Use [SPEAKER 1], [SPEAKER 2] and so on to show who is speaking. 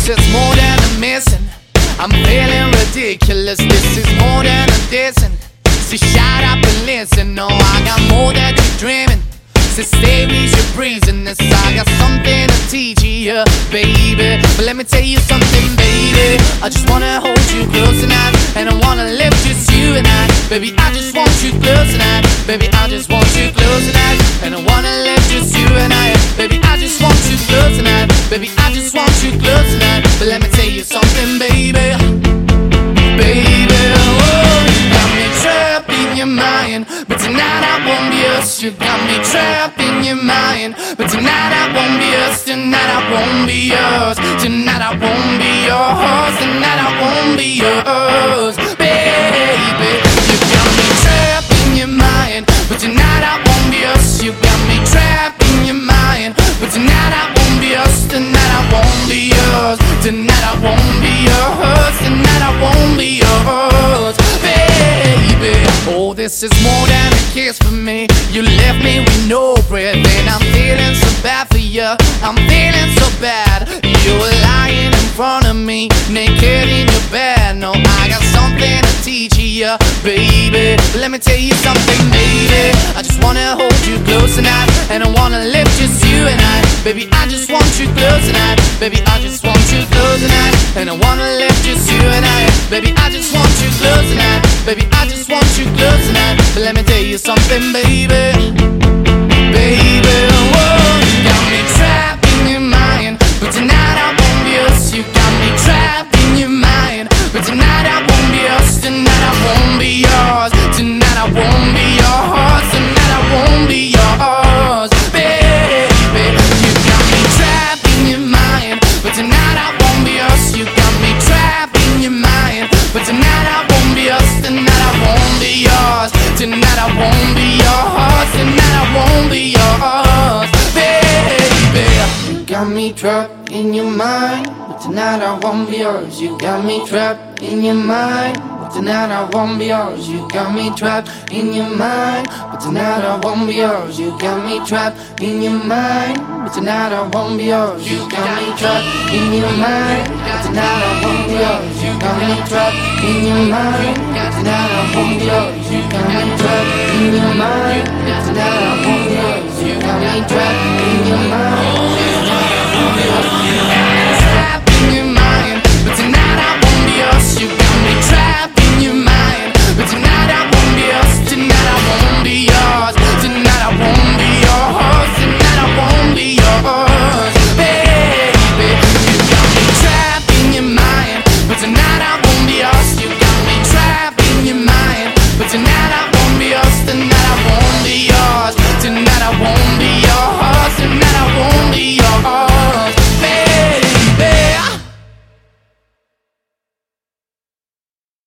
[SPEAKER 1] This is more than a missing. I'm feeling ridiculous. This is more than a dissing. So shut up and listen. No, I got more that you're dreaming. So stay with your breeziness. I got something to teach you, baby. But let me tell you something, baby. I just wanna hold you close tonight, and I wanna live just you and I. Baby, I just want you close tonight. Baby, I just want you close tonight, and I wanna live just you and I. Baby, I just want you close tonight. Baby, I just want you close tonight. But let me tell you something, baby. Baby, oh, you got me trapped in your mind, but tonight I won't be yours. You got me trapped in your mind, but tonight I won't be yours. Tonight I won't be yours. Tonight I won't be yours. Tonight I won't be yours, baby. You got me trapped in your mind, but tonight I won't be yours. You got me trapped in your mind, but tonight I won't be yours. Tonight I won't be yours. Tonight I won't be yours. Tonight I won't be yours, baby. Oh, this is more than a kiss for me. You left me with no breath, and I'm feeling so bad for you. I'm feeling so bad. You were lying in front of me, naked in your bed. No, I got something to teach you, baby. Let me tell you something, baby. I just wanna hold you close tonight, and I wanna live just you and I. Baby, I just want you close tonight. Baby, I just want you close tonight, and I wanna live just you and I. Baby, I just want you close tonight. Baby, I just want you close tonight. But let me tell you something, baby. Baby, whoa, you got me trapped in your mind, but tonight I won't be yours. You got me trapped in your mind, but tonight I won't be yours. Tonight I won't be yours. Tonight I won't be yours. Tonight I won't be yours, baby. You got me trapped in your mind, but tonight I won't be yours. You got me trapped in your mind, but tonight I won't be yours. Tonight I won't be yours. Tonight I won't be yours. Tonight I won't be yours, baby. You got me trapped in your mind, but tonight I won't be yours. You got me trapped in your mind, but tonight I won't be yours. You got me trapped in your mind, but tonight I won't be yours. You got me trapped in your mind, but tonight I won't be yours. You got me trapped in your mind, but tonight I won't be yours. You got me trapped in your mind, but tonight I won't be yours. You got me trapped in your mind, but tonight I won't be yours. You got me trapped in your mind, but tonight I won't be yours.